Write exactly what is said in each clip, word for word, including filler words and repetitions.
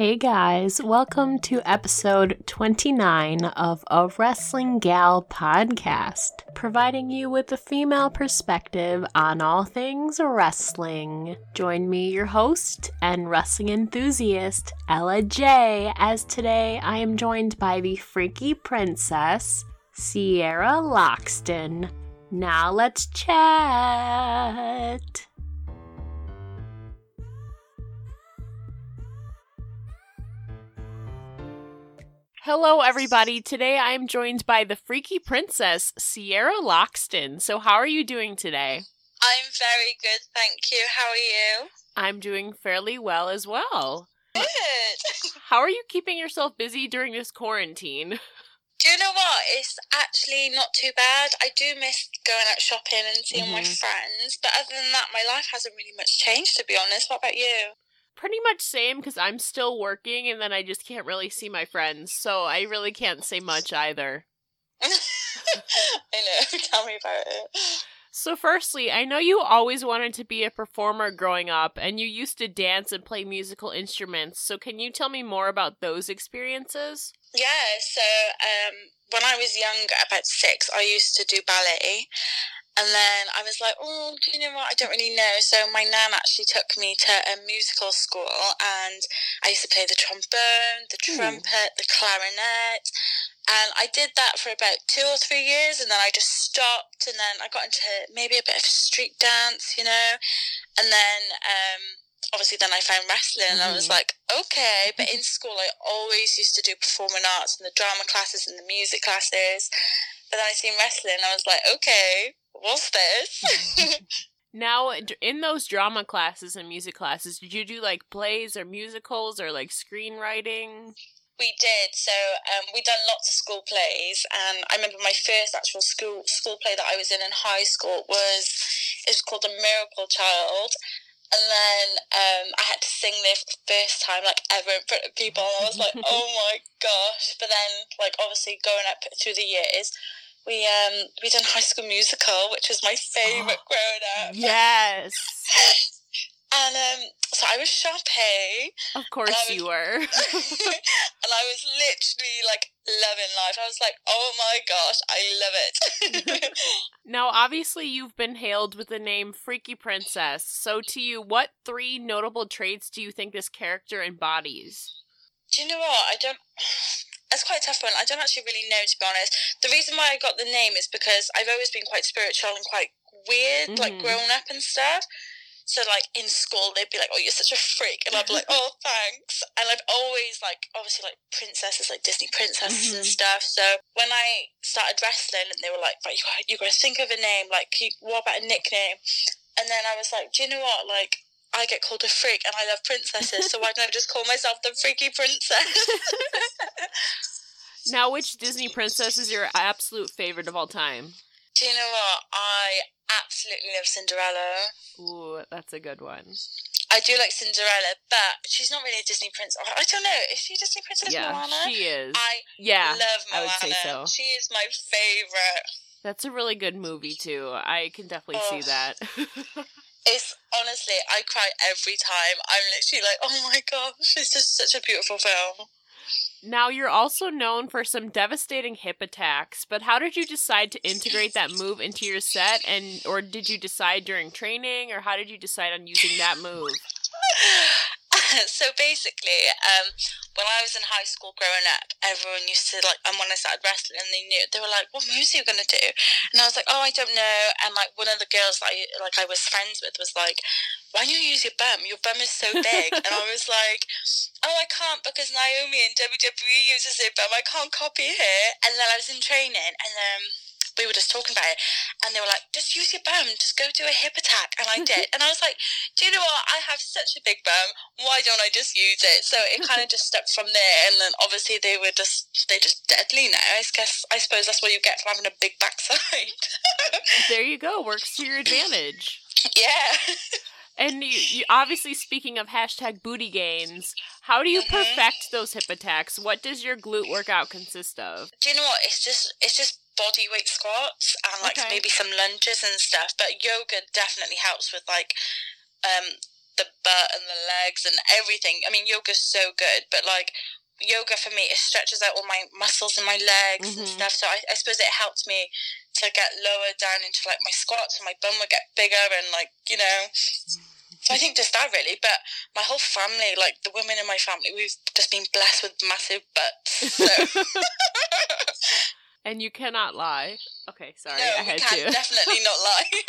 Hey guys, welcome to episode twenty-nine of A Wrestling Gal podcast, providing you with a female perspective on all things wrestling. Join me, your host and wrestling enthusiast, Ella J, as today I am joined by the freaky princess, Sierra Loxton. Now let's chat. Hello, everybody. Today I am joined by the freaky princess, Sierra Loxton. So how are you doing today? I'm very good, thank you. How are you? I'm doing fairly well as well. Good. How are you keeping yourself busy during this quarantine? Do you know what? It's actually not too bad. I do miss going out shopping and seeing mm-hmm. my friends. But other than that, my life hasn't really much changed, to be honest. What about you? Pretty much same, because I'm still working and then I just can't really see my friends, so I really can't say much either. I know, tell me about it. So firstly, I know you always wanted to be a performer growing up, and you used to dance and play musical instruments, so can you tell me more about those experiences? Yeah, so um, when I was younger, about six, I used to do ballet. And then I was like, oh, do you know what? I don't really know. So my nan actually took me to a musical school, and I used to play the trombone, the trumpet, Ooh. the clarinet. And I did that for about two or three years, and then I just stopped, and then I got into maybe a bit of street dance, you know. And then um, obviously then I found wrestling, mm-hmm. and I was like, okay. But in school, I always used to do performing arts and the drama classes and the music classes. But then I seen wrestling, and I was like, okay, what's this? Now, in those drama classes and music classes, did you do, like, plays or musicals or, like, screenwriting? We did. So um, we done lots of school plays, and I remember my first actual school school play that I was in in high school was, it was called A Miracle Child. And then um, I had to sing there for the first time, like, ever in front of people. And I was like, oh my gosh. But then, like, obviously going up through the years, we um we done High School Musical, which was my favourite oh, growing up. Yes. And um, so I was shopping. Of course was, you were. And I was literally, like, loving life. I was like, oh my gosh, I love it. Now, obviously, you've been hailed with the name Freaky Princess. So to you, what three notable traits do you think this character embodies? Do you know what? I don't... That's quite a tough one. I don't actually really know, to be honest. The reason why I got the name is because I've always been quite spiritual and quite weird, mm-hmm. like, grown up and stuff. So, like, in school, they'd be like, oh, you're such a freak. And I'd be like, oh, thanks. And I've always, like, obviously, like, princesses, like Disney princesses mm-hmm. and stuff. So when I started wrestling, and they were like, right, you got you got to think of a name. Like, you, what about a nickname? And then I was like, do you know what? Like, I get called a freak, and I love princesses, so why don't I just call myself the Freaky Princess? Now, which Disney princess is your absolute favorite of all time? Do you know what? I absolutely love Cinderella. Ooh, that's a good one. I do like Cinderella, but she's not really a Disney princess. I don't know. Is she a Disney princess, yeah, Moana? she is. I yeah, love Moana. I would say so. She is my favorite. That's a really good movie, too. I can definitely oh. see that. It's, honestly, I cry every time. I'm literally like, oh my gosh, it's just such a beautiful film. Now, you're also known for some devastating hip attacks, but how did you decide to integrate that move into your set, and or did you decide during training, or how did you decide on using that move? So basically, um, when I was in high school growing up, everyone used to, like, and when I started wrestling, they knew, they were like, what moves are you going to do? And I was like, oh, I don't know. And, like, one of the girls that I, like, I was friends with was like, why don't you use your bum? Your bum is so big. And I was like, oh, I can't because Naomi in W W E uses her bum. I can't copy her. And then I was in training, and um, we were just talking about it, and they were like, just use your bum, just go do a hip attack. And I did. And I was like, do you know what? I have such a big bum. Why don't I just use it? So it kind of just stuck from there. And then obviously they were just, they just deadly now. I guess, I suppose that's what you get from having a big backside. There you go. Works to your advantage. Yeah. And you, you obviously, speaking of hashtag booty gains, how do you mm-hmm. perfect those hip attacks? What does your glute workout consist of? Do you know what? It's just, it's just body weight squats and, like, okay. maybe some lunges and stuff. But yoga definitely helps with, like, um, the butt and the legs and everything. I mean, yoga's so good, but like yoga for me, it stretches out all my muscles in my legs mm-hmm. and stuff. So I, I suppose it helped me to get lower down into like my squats, and my bum would get bigger, and like, you know. So I think just that really. But my whole family, like the women in my family, we've just been blessed with massive butts. So. And you cannot lie. Okay, sorry, no, I had we can to. definitely not lie.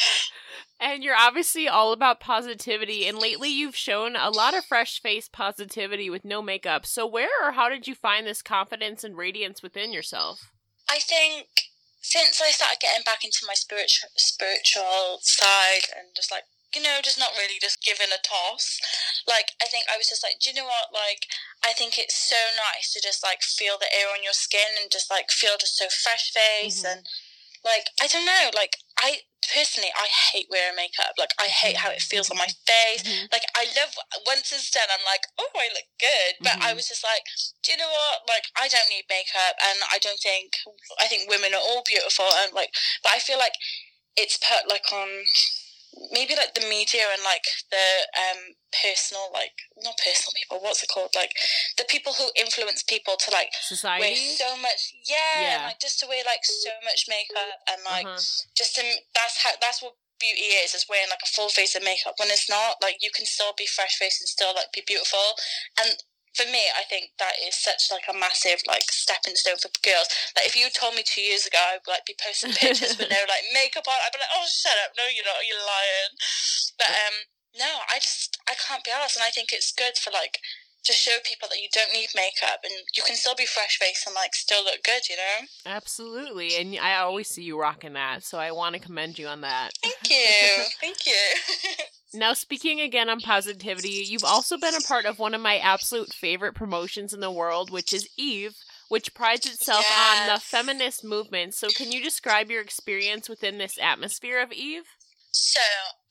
And you're obviously all about positivity, and lately you've shown a lot of fresh-faced positivity with no makeup. So where or how did you find this confidence and radiance within yourself? I think since I started getting back into my spiritual spiritual side and just like, you know, just not really just giving a toss. Like, I think I was just like, do you know what? Like, I think it's so nice to just like feel the air on your skin and just like feel just so fresh face mm-hmm. and like, I don't know, like I personally, I hate wearing makeup. Like, I hate how it feels on my face. Mm-hmm. Like, I love, once it's done, I'm like, oh, I look good. But mm-hmm. I was just like, do you know what? Like, I don't need makeup, and I don't think, I think women are all beautiful, and like, but I feel like it's put like on, maybe like the media and like the um personal, like not personal people, what's it called, like the people who influence people to like society wear so much yeah, yeah. And, like just to wear like so much makeup and like uh-huh. just to, that's how that's what beauty is is wearing like a full face of makeup, when it's not, like you can still be fresh faced and still like be beautiful. And for me, I think that is such like a massive like stepping stone for girls. Like if you told me two years ago I'd like be posting pictures with no like makeup on, I'd be like, oh shut up, no you're not, you're lying. But um no, I just I can't be arsed, and I think it's good for like to show people that you don't need makeup and you can still be fresh faced and like still look good, you know? Absolutely, and I always see you rocking that, so I want to commend you on that. Thank you, thank you. Now, speaking again on positivity, you've also been a part of one of my absolute favorite promotions in the world, which is Eve, which prides itself yes. on the feminist movement. So can you describe your experience within this atmosphere of Eve? So,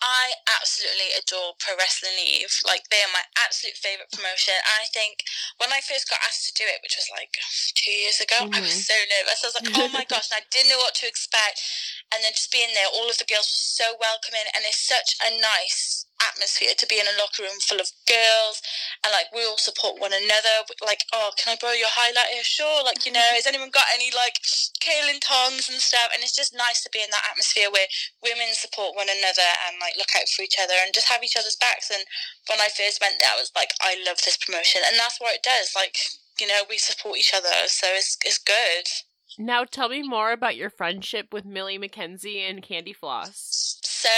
I absolutely adore Pro Wrestling Eve. Like, they are my absolute favourite promotion. And I think when I first got asked to do it, which was like two years ago, mm-hmm. I was so nervous. I was like, oh my gosh, and I didn't know what to expect. And then just being there, all of the girls were so welcoming, and it's such a nice atmosphere to be in a locker room full of girls, and like we all support one another. Like, oh, can I borrow your highlighter? Sure. Like, you know, has anyone got any like kaolin tongs and stuff? And it's just nice to be in that atmosphere where women support one another and like look out for each other and just have each other's backs. And when I first went there, I was like, I love this promotion, and that's what it does. Like, you know, we support each other, so it's it's good. Now tell me more about your friendship with Millie McKenzie and Candy Floss. So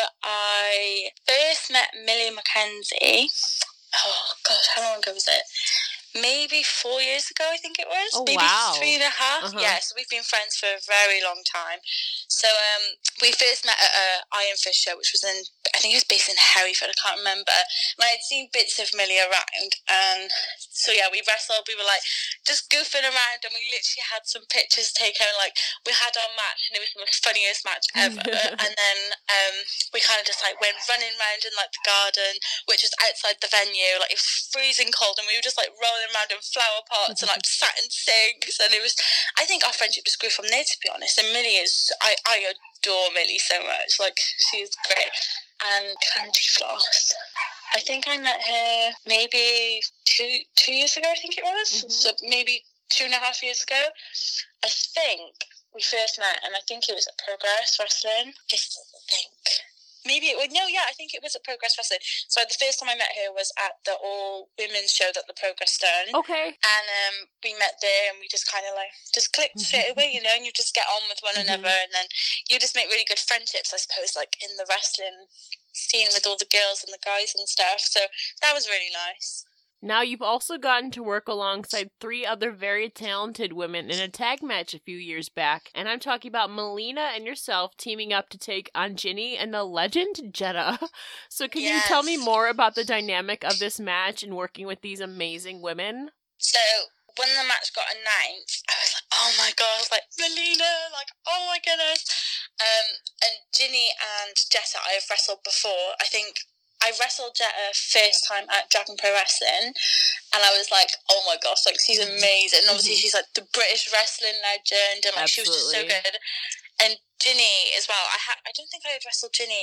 I first met Millie McKenzie, oh gosh, how long ago was it? Maybe four years ago, I think it was. Oh, Maybe wow. three and a half. Uh-huh. Yeah, so we've been friends for a very long time. So um, we first met at a Iron Fist show, which was in, I think it was based in Hereford, I can't remember. And I'd seen bits of Millie around. And so yeah, we wrestled, we were like just goofing around, and we literally had some pictures taken. Like, we had our match, and it was the most funniest match ever. And then um, we kind of just like went running around in like the garden, which was outside the venue. Like, it was freezing cold, and we were just like rolling around in flower pots and like sat in sinks, and it was, I think our friendship just grew from there, to be honest. And Millie is, I, I adore Millie so much. Like, she is great. And Candy Floss, I think I met her maybe two two years ago, I think it was. Mm-hmm. So maybe two and a half years ago, I think we first met, and I think it was at Progress Wrestling, I think. Maybe it would, no, yeah, I think it was at Progress Wrestling. So the first time I met her was at the all-women's show that the Progress done. Okay. And um, we met there, and we just kind of like, just clicked straight away, you know, and you just get on with one mm-hmm. another, and then you just make really good friendships, I suppose, like in the wrestling scene with all the girls and the guys and stuff. So that was really nice. Now, you've also gotten to work alongside three other very talented women in a tag match a few years back, and I'm talking about Melina and yourself teaming up to take on Ginny and the legend Jetta. So can yes. you tell me more about the dynamic of this match and working with these amazing women? So, when the match got announced, I was like, oh my god, I was like, Melina, like, oh my goodness. Um, and Ginny and Jetta I have wrestled before. I think I wrestled Jetta first time at Dragon Pro Wrestling, and I was like, oh my gosh, like, she's amazing. And obviously she's like the British wrestling legend, and like Absolutely. She was just so good. And Ginny as well, I ha- I don't think I had wrestled Ginny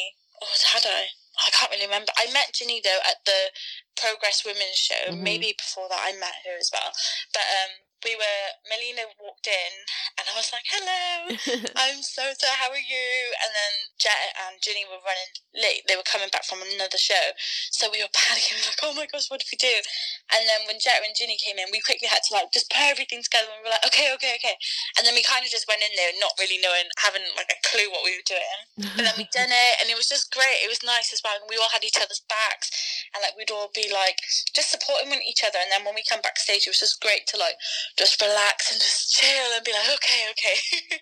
Or had I? I can't really remember. I met Ginny, though, at the Progress Women's Show. Mm-hmm. Maybe before that I met her as well. But um, we were, Melina walked in, and I was like, hello, I'm so so, how are you? And then Jet and Ginny were running late. They were coming back from another show. So we were panicking, like, oh my gosh, what did we do? And then when Jet and Ginny came in, we quickly had to, like, just put everything together, and we were like, okay, okay, okay. And then we kind of just went in there not really knowing, having, like, a clue what we were doing. But then we done it, and it was just great. It was nice as well. And we all had each other's backs, and, like, we'd all be, like, just supporting each other. And then when we come backstage, it was just great to, like, just relax and just chill and be like, okay, okay.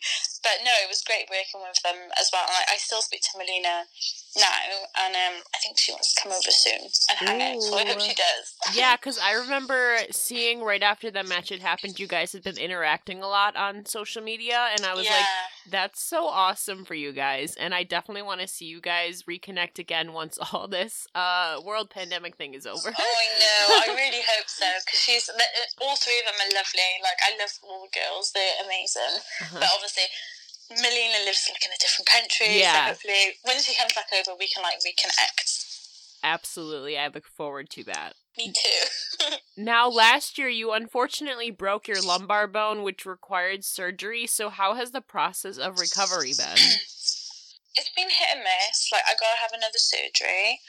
But no, it was great working with them as well. And like, I still speak to Melina now, and um, I think she wants to come over soon and hang out, so I hope she does. Yeah, because I remember seeing right after the match had happened, you guys had been interacting a lot on social media, and I was yeah. like, that's so awesome for you guys, and I definitely want to see you guys reconnect again once all this uh, world pandemic thing is over. Oh, I know, I really hope so, because she's, all three of them are lovely. Like, I love all the girls, they're amazing, uh-huh. But obviously Melina lives like in a different country, yeah. So hopefully when she comes back over, we can like reconnect. Absolutely, I look forward to that. Me too. Now, last year you unfortunately broke your lumbar bone, which required surgery. So how has the process of recovery been? It's been hit and miss. Like, I gotta have another surgery.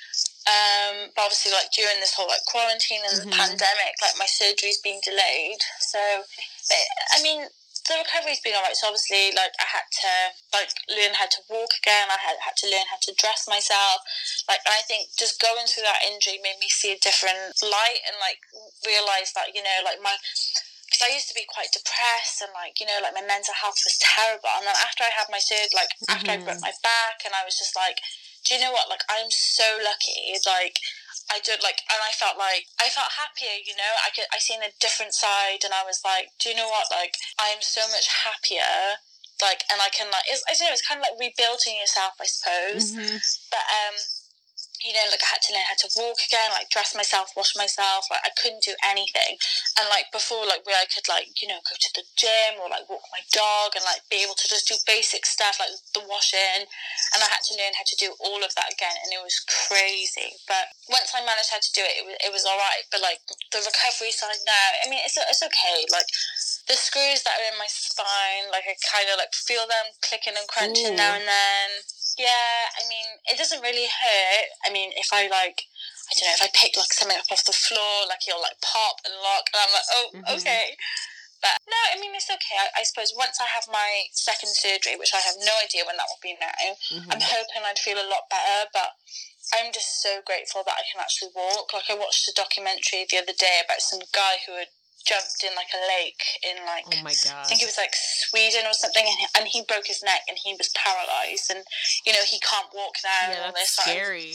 Um, but obviously, like, during this whole, like, quarantine and mm-hmm. the pandemic, like, my surgery's been delayed. So, but, I mean, the recovery's been alright. So obviously, like, I had to, like, learn how to walk again. I had, had to learn how to dress myself. Like, and I think just going through that injury made me see a different light and, like, realise that, you know, like, my... Because I used to be quite depressed and, like, you know, like, my mental health was terrible. And then after I had my surgery, like, mm-hmm. after I broke my back, and I was just like, do you know what? Like, I'm so lucky. Like, I did, like, and I felt like, I felt happier, you know? I could, I seen a different side, and I was like, do you know what? Like, I'm so much happier. Like, and I can, like, it's, I don't know, it's kind of like rebuilding yourself, I suppose. Mm-hmm. But, um... you know, like, I had to learn how to walk again, like, dress myself, wash myself. Like, I couldn't do anything. And, like, before, like, where I could, like, you know, go to the gym or, like, walk my dog and, like, be able to just do basic stuff, like the washing. And I had to learn how to do all of that again, and it was crazy. But once I managed how to do it, it was, it was all right. But, like, the recovery side now, I mean, it's it's okay. Like, the screws that are in my spine, like, I kind of, like, feel them clicking and crunching Ooh. Now and then. Yeah, I mean, it doesn't really hurt. I mean, if I, like, I don't know, if I pick, like, something up off the floor, like, it'll, like, pop and lock, and I'm like, oh, mm-hmm. okay. But, no, I mean, it's okay. I, I suppose once I have my second surgery, which I have no idea when that will be now, mm-hmm. I'm hoping I'd feel a lot better, but I'm just so grateful that I can actually walk. Like, I watched a documentary the other day about some guy who had jumped in, like, a lake in, like, oh my God. I think it was, like, Sweden or something, and he, and he broke his neck, and he was paralysed, and, you know, he can't walk now. Yeah, and all that's this. scary.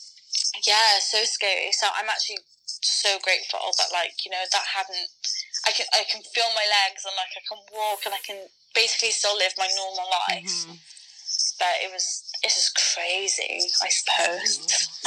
So yeah, so scary. So I'm actually so grateful that, like, you know, that hadn't, I can, I can feel my legs, and, like, I can walk, and I can basically still live my normal life. Mm-hmm. But it was, it's just crazy, I suppose.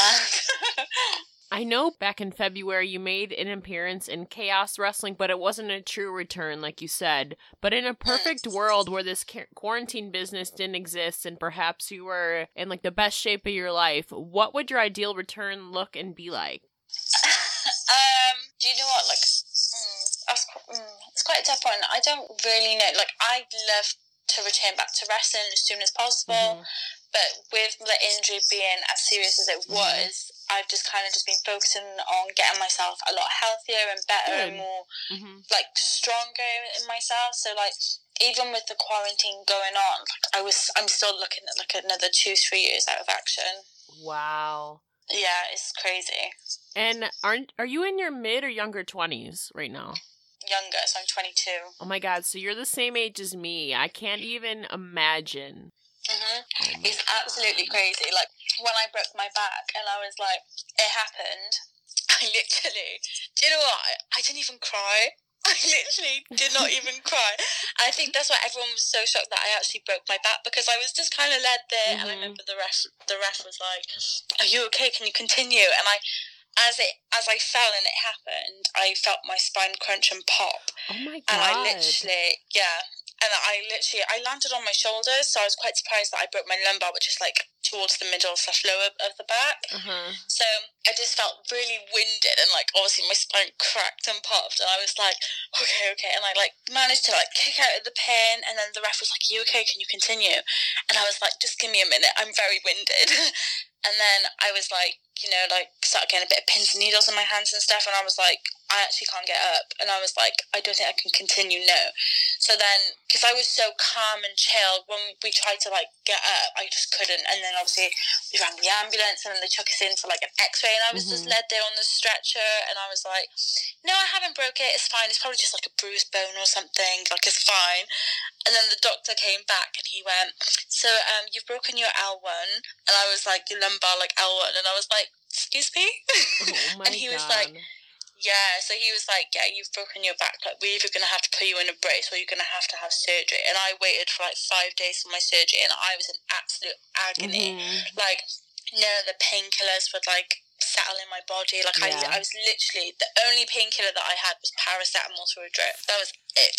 I know back in February you made an appearance in Chaos Wrestling, but it wasn't a true return, like you said. But in a perfect world where this ca- quarantine business didn't exist and perhaps you were in, like, the best shape of your life, what would your ideal return look and be like? um, do you know what? Like, mm, that's, mm, it's quite a tough one. I don't really know. Like, I'd love to return back to wrestling as soon as possible. Mm-hmm. But with the injury being as serious as it was, mm-hmm. I've just kind of just been focusing on getting myself a lot healthier and better Good. And more, mm-hmm. like, stronger in myself. So, like, even with the quarantine going on, like, I was, I'm still looking at, like, another two, three years out of action. Wow. Yeah, it's crazy. And aren't are you in your mid or younger twenties right now? Younger, so I'm twenty-two. Oh my God, so you're the same age as me. I can't even imagine. Mm-hmm. Oh it's God. Absolutely crazy. Like, when I broke my back and I was like, it happened, I literally, do you know what? I didn't even cry. I literally did not even cry. And I think that's why everyone was so shocked that I actually broke my back, because I was just kind of led there, mm-hmm. and I remember the ref, the ref was like, are you okay? Can you continue? And I, as it as I fell and it happened, I felt my spine crunch and pop. Oh my God. And I literally, yeah. and I literally, I landed on my shoulders, so I was quite surprised that I broke my lumbar, which is like towards the middle slash lower of the back. Uh-huh. So I just felt really winded, and like obviously my spine cracked and popped, and I was like, okay, okay, and I like managed to like kick out of the pin, and then the ref was like, are you okay? Can you continue? And I was like, just give me a minute, I'm very winded. And then I was like, you know, like started getting a bit of pins and needles in my hands and stuff, and I was like, I actually can't get up. And I was like, I don't think I can continue, no. So then, because I was so calm and chilled, when we tried to like get up, I just couldn't. And then obviously we rang the ambulance, and then they took us in for like an x-ray, and I was mm-hmm. just led there on the stretcher, and I was like, no, I haven't broke it, it's fine, it's probably just like a bruised bone or something, like it's fine. And then the doctor came back, and he went, so um, you've broken your L one. And I was like, your lumbar, like L one. And I was like, excuse me? Oh my And he God. was like, yeah. So he was like, yeah, you've broken your back. Like, we're either going to have to put you in a brace, or you're going to have to have surgery. And I waited for like five days for my surgery, and I was in absolute agony. Mm-hmm. Like, none of the painkillers would like settle in my body. Like, yeah. I, I was literally, the only painkiller that I had was paracetamol through a drip. That was it.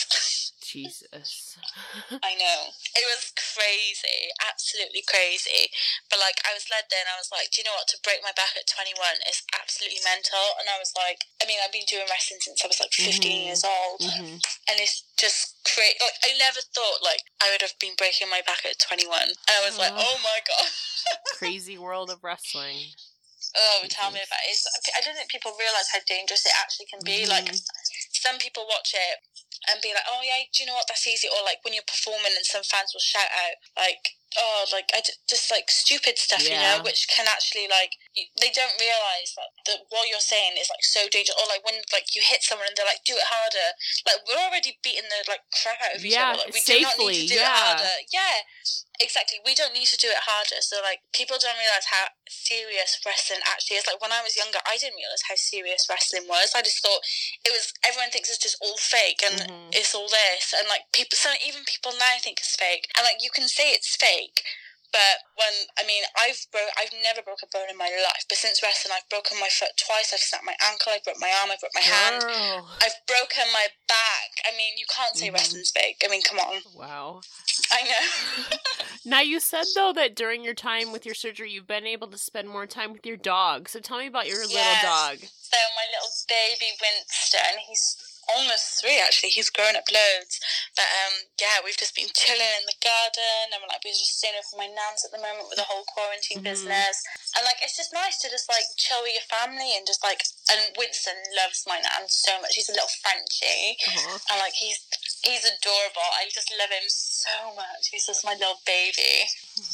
Jesus. I know. It was crazy. Absolutely crazy. But, like, I was led there, and I was like, do you know what? To break my back at twenty-one is absolutely mental. And I was like, I mean, I've been doing wrestling since I was, like, fifteen mm-hmm. years old. Mm-hmm. And it's just crazy. Like, I never thought, like, I would have been breaking my back at twenty-one. And I was oh. like, oh, my God. Crazy world of wrestling. Oh, tell me about it. I don't think people realise how dangerous it actually can be. Mm-hmm. Like, some people watch it and be like, oh, yeah, do you know what, that's easy. Or, like, when you're performing and some fans will shout out, like, oh, like, I just, like, stupid stuff, yeah. you know, which can actually, like, you, they don't realise that, that what you're saying is, like, so dangerous. Or, like, when, like, you hit someone and they're like, do it harder. Like, we're already beating the, like, crap out of each yeah, other. Like, we safely, do not need to do yeah. it harder. Yeah. Exactly. We don't need to do it harder. So, like, people don't realise how serious wrestling actually is. Like, when I was younger, I didn't realise how serious wrestling was. I just thought it was, everyone thinks it's just all fake and mm-hmm. it's all this. And, like, people, so even people now think it's fake. And, like, you can say it's fake, but when, I mean, I've bro- I've never broke a bone in my life, but since wrestling, I've broken my foot twice, I've snapped my ankle, I've broke my arm, I've broke my hand, Girl. I've broken my back. I mean, you can't say mm-hmm. wrestling's fake. I mean, come on. Wow. I know. Now, you said, though, that during your time with your surgery, you've been able to spend more time with your dog. So tell me about your yes. little dog. So my little baby Winston, he's almost three, actually. He's grown up loads. But, um, yeah, we've just been chilling in the garden, and we're, like, we're just staying over my nan's at the moment with the whole quarantine mm-hmm. business. And, like, it's just nice to just, like, chill with your family and just, like, and Winston loves my nan so much. He's a little Frenchie. Uh-huh. And, like, he's he's adorable. I just love him so much. He's just my little baby.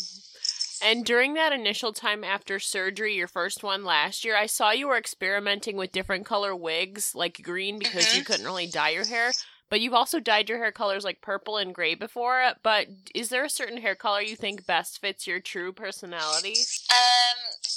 And during that initial time after surgery, your first one last year, I saw you were experimenting with different color wigs, like green, because mm-hmm. you couldn't really dye your hair. But you've also dyed your hair colors like purple and gray before. But is there a certain hair color you think best fits your true personality? Um,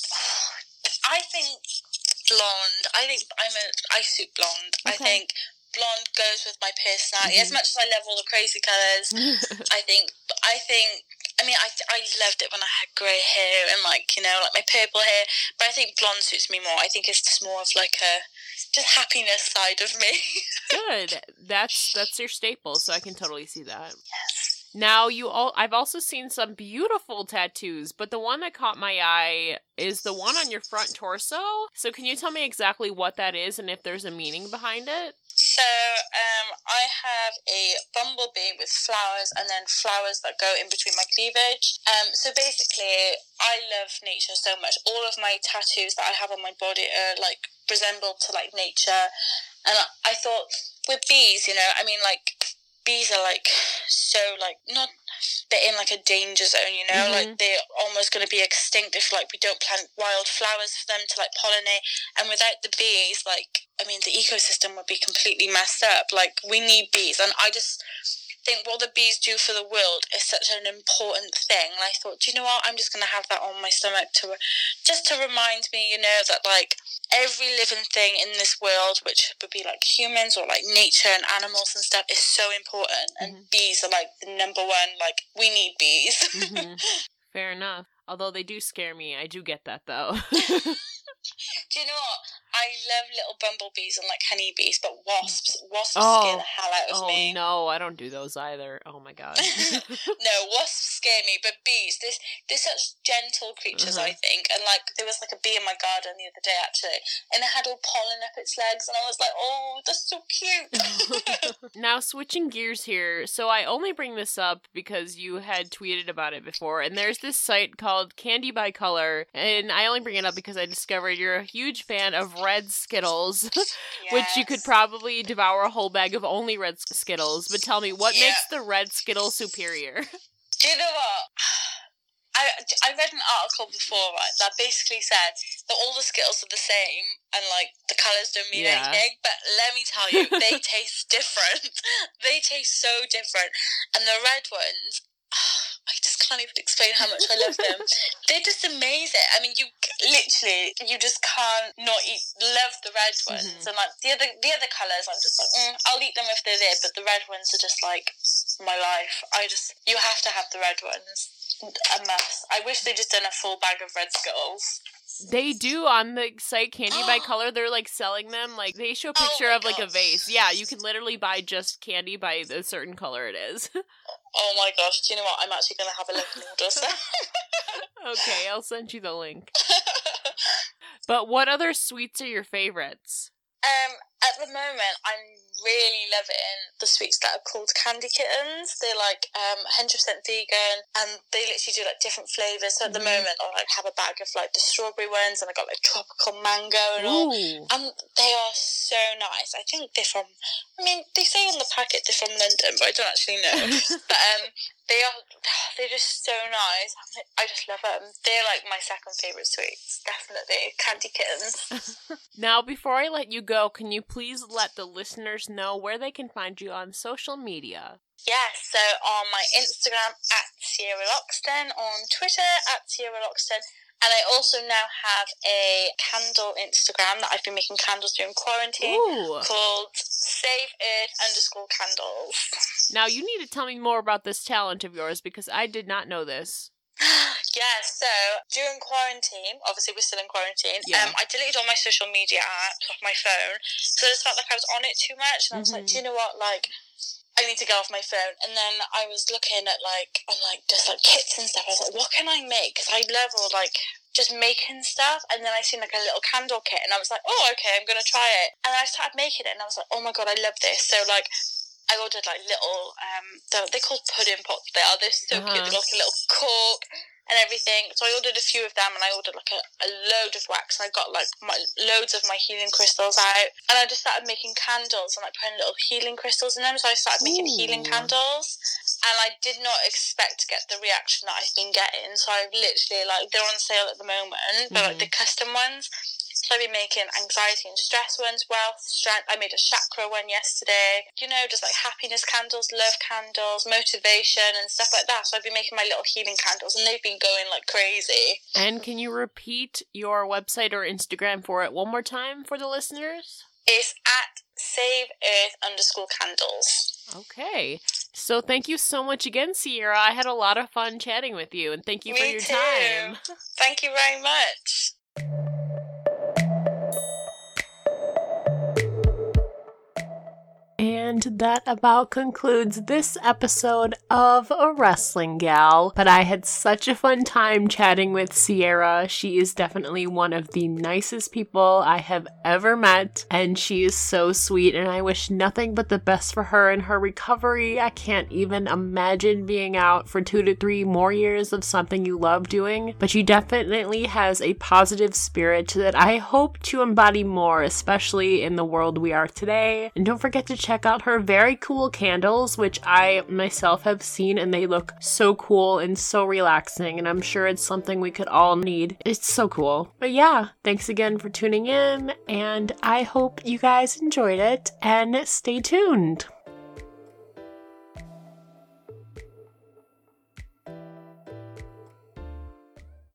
I think blonde. I think I'm a, I suit blonde. Okay. I think blonde goes with my personality. Mm-hmm. As much as I love all the crazy colors, I think, I think, I mean, I I loved it when I had grey hair and, like, you know, like my purple hair, but I think blonde suits me more. I think it's just more of like a just happiness side of me. Good. That's that's your staple, so I can totally see that. Yes. Now, you all, I've also seen some beautiful tattoos, but the one that caught my eye is the one on your front torso. So can you tell me exactly what that is and if there's a meaning behind it? So, um, I have a bumblebee with flowers and then flowers that go in between my cleavage. Um, so basically, I love nature so much. All of my tattoos that I have on my body are, like, resemble to, like, nature. And I thought, with bees, you know, I mean, like, bees are, like, so, like, not, they're in, like, a danger zone, you know, mm-hmm. like, they're almost going to be extinct if, like, we don't plant wild flowers for them to, like, pollinate, and without the bees, like, I mean, the ecosystem would be completely messed up. Like, we need bees, and I just think what the bees do for the world is such an important thing, and I thought, do you know what, I'm just going to have that on my stomach to, just to remind me, you know, that, like, every living thing in this world, which would be, like, humans or, like, nature and animals and stuff, is so important, and mm-hmm. bees are, like, the number one, like, we need bees. Mm-hmm. Fair enough. Although they do scare me, I do get that, though. Do you know what? I love little bumblebees and like honeybees, but wasps, wasps Oh. scare the hell out of Oh, me. no, I don't do those either. Oh, my God. No, wasps scare me, but bees, this they're such gentle creatures, Uh-huh. I think. And like, there was like a bee in my garden the other day, actually, and it had all pollen up its legs, and I was like, oh, that's so cute. Now, switching gears here, so I only bring this up because you had tweeted about it before, and there's this site called Candy by Color, and I only bring it up because I discovered you're a huge fan of red Skittles, which you could Yes. probably devour a whole bag of only red Skittles, but tell me, what Yeah. makes the red Skittle superior? Do you know what? I, I read an article before, right, that basically said that all the Skittles are the same and, like, the colours don't mean Yeah. anything, but let me tell you, they taste different. They taste so different. And the red ones, I just can't even explain how much I love them. They're just amazing. I mean, you literally, you just can't not eat, love the red ones. Mhm. And, like, the other the other colours, I'm just like, mm, I'll eat them if they're there, but the red ones are just, like, my life. I just, you have to have the red ones. A must. I wish they'd just done a full bag of red Skittles. They do on the site Candy by Color. They're like selling them. Like they show a Oh picture my of like a gosh. vase. Yeah, you can literally buy just candy by the certain color it is. Oh my gosh, do you know what? I'm actually going to have a look and order some. Okay, I'll send you the link. But what other sweets are your favorites? Um, at the moment, I'm really loving the sweets that are called Candy Kittens. They're like um one hundred percent vegan, and they literally do like different flavours. So at the Mhm. moment, I like have a bag of like the strawberry ones, and I got like tropical mango and all. Ooh. And they are so nice. I think they're from, I mean, they say on the packet they're from London, but I don't actually know. But um, they are, they're just so nice. I just love them. They're like my second favourite sweets, definitely. Candy Kittens. Now, before I let you go, can you please let the listeners know where they can find you on social media? Yes, so on my Instagram at Sierra Loxton, on Twitter at Sierra Loxton, and I also now have a candle Instagram that I've been making candles during quarantine Ooh. called Save Earth underscore candles. Now, you need to tell me more about this talent of yours because I did not know this. Yeah, so during quarantine, obviously we're still in quarantine, Yeah. um, I deleted all my social media apps off my phone because I just felt like I was on it too much, and I was like, Mhm. do you know what, like, I need to get off my phone. And then I was looking at like, on like, just like kits and stuff. I was like, what can I make? Because I love all like, just making stuff. And then I seen like a little candle kit, and I was like, oh, okay, I'm going to try it. And I started making it, and I was like, oh my God, I love this. So like, I ordered like little, um, they're, they're called pudding pots. They are, they're so Uh-huh. cute. They've got like a little cork and everything. So I ordered a few of them, and I ordered like a, a load of wax, and I got like my, loads of my healing crystals out, and I just started making candles and like putting little healing crystals in them. So I started making Ooh. healing candles, and I did not expect to get the reaction that I've been getting. So I've literally like, they're on sale at the moment, but like the custom ones. So I've been making anxiety and stress ones, wealth, strength. I made a chakra one yesterday. You know, just like happiness candles, love candles, motivation and stuff like that. So I've been making my little healing candles, and they've been going like crazy. And can you repeat your website or Instagram for it one more time for the listeners? It's at Save Earth underscore candles. Okay. So thank you so much again, Sierra. I had a lot of fun chatting with you, and thank you for Me your too. time. Thank you very much. And that about concludes this episode of A Wrestling Gal. But I had such a fun time chatting with Sierra. She is definitely one of the nicest people I have ever met, and she is so sweet, and I wish nothing but the best for her in her recovery. I can't even imagine being out for two to three more years of something you love doing, but she definitely has a positive spirit that I hope to embody more, especially in the world we are today. And don't forget to check out her very cool candles, which I myself have seen, and they look so cool and so relaxing, and I'm sure it's something we could all need. It's so cool. But yeah, thanks again for tuning in, and I hope you guys enjoyed it, and stay tuned.